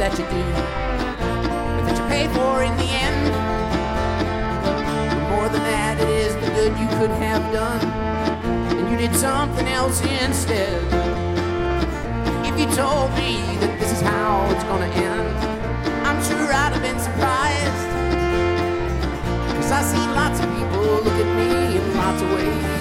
that you do, but that you pay for in the end. But more than that, it is the good you could have done, and you did something else instead. If you told me that this is how it's gonna end, I'm sure I'd have been surprised, 'cause I see lots of people look at me in lots of ways.